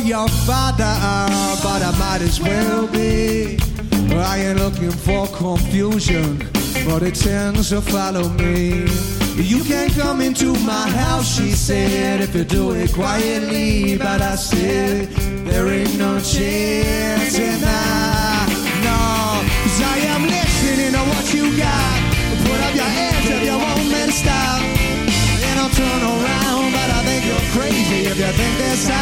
your father, but I might as well be. I ain't looking for confusion, but it tends to follow me. You can't come into my house, she said, if you do it quietly. But I said, there ain't no chance in that. No, 'cause I am listening to what you got. Put up your hands if you want me to stop. And I'll turn around, but I think you're crazy if you think this.